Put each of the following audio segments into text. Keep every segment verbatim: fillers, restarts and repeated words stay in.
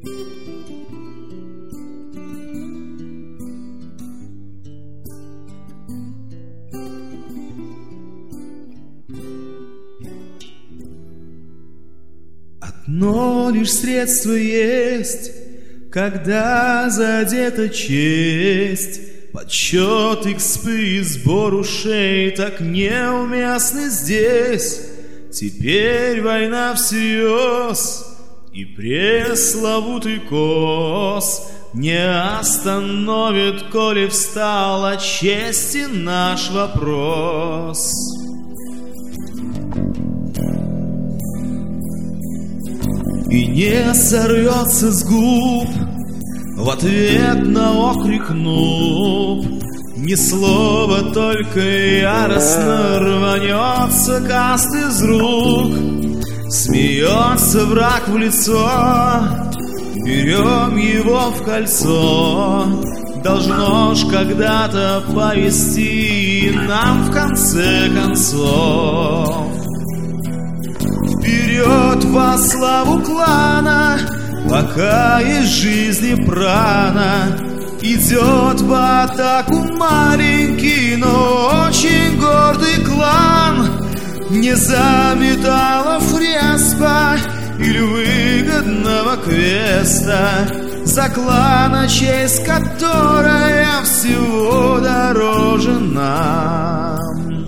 Одно лишь средство есть, когда задета честь. Подсчет икспы и сбор ушей так неуместны здесь. Теперь война всерьез, и пресловутый коз не остановит, коли встал от чести наш вопрос. И не сорвется с губ в ответ на окрик нуб, ни слова, только яростно рванется каст из рук. Смеется враг в лицо, берем его в кольцо. Должно ж когда-то повести нам в конце концов. Вперед во славу клана, пока из жизни прана. Идет в атаку маленький, но очень гордый клан. Не за металлов респа или выгодного квеста, за клана, честь которая всего дороже нам.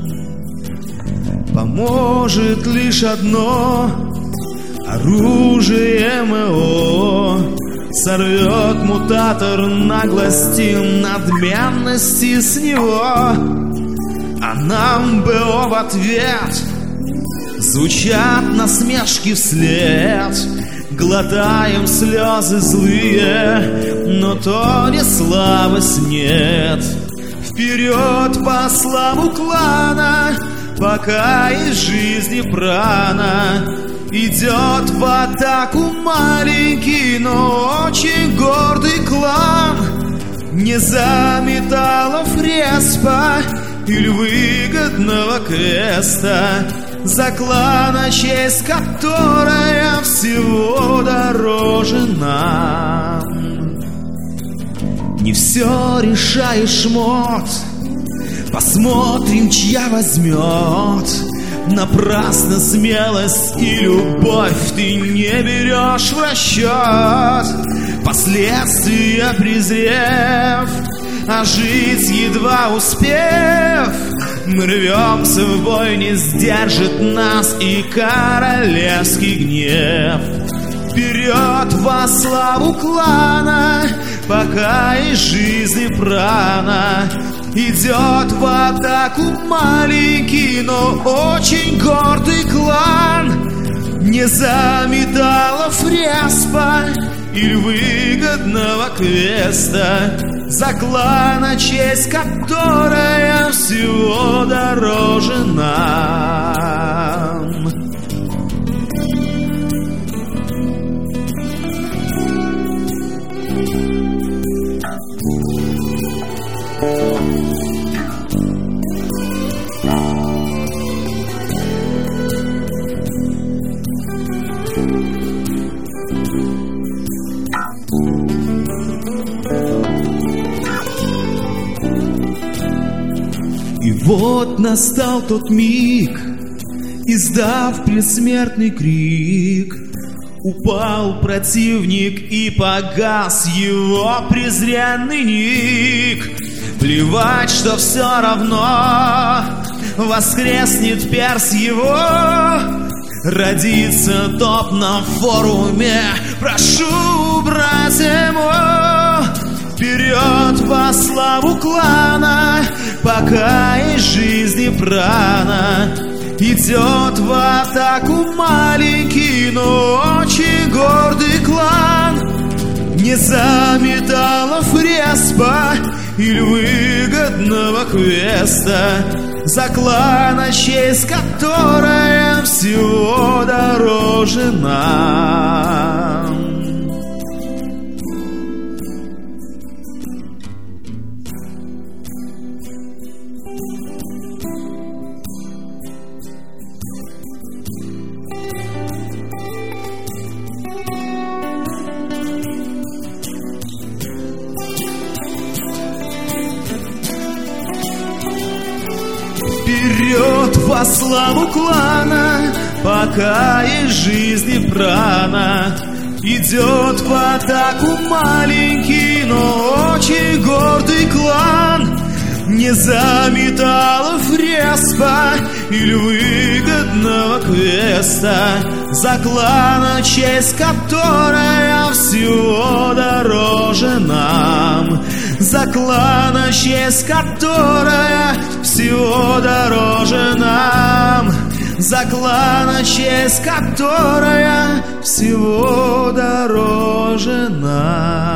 Поможет лишь одно — оружие МО. Сорвет мутатор наглости, надменности с него. А нам БО в ответ звучат насмешки вслед. Глотаем слезы злые, но то не слабость, нет. Вперед по славу клана, пока из жизни прана. Идет в атаку маленький, но очень гордый клан. Не за металлов респа или выгодного квеста, за клана, честь которая всего дороже нам. Не все решает шмот, посмотрим, чья возьмет. Напрасно смелость и любовь ты не берешь в расчет. Последствия презрев, а жить едва успев, мы рвемся в бой, не сдержит нас и королевский гнев. Вперед во славу клана, пока из жизни прана. Идет в атаку маленький, но очень гордый клан. Не за металлов респа или выгодного квеста, за клана, честь которая всего дороже нам. И вот настал тот миг, издав предсмертный крик, упал противник и погас его презренный ник. Плевать, что все равно воскреснет перс его, родится топ на форуме, прошу, братья мой. Вперед во славу клана, пока из жизни прана. Идет в атаку маленький, но очень гордый клан. Не за металлов респа или выгодного квеста, за клана, честь которая всего дороже нам. по славу клана, пока есть жизни прана. Идет в атаку маленький, но очень гордый клан. Не за металлов респа или выгодного квеста, за клана, честь которая всего дороже нам. За клана, честь которая всего дороже нам. За клана, честь которая всего дороже нам.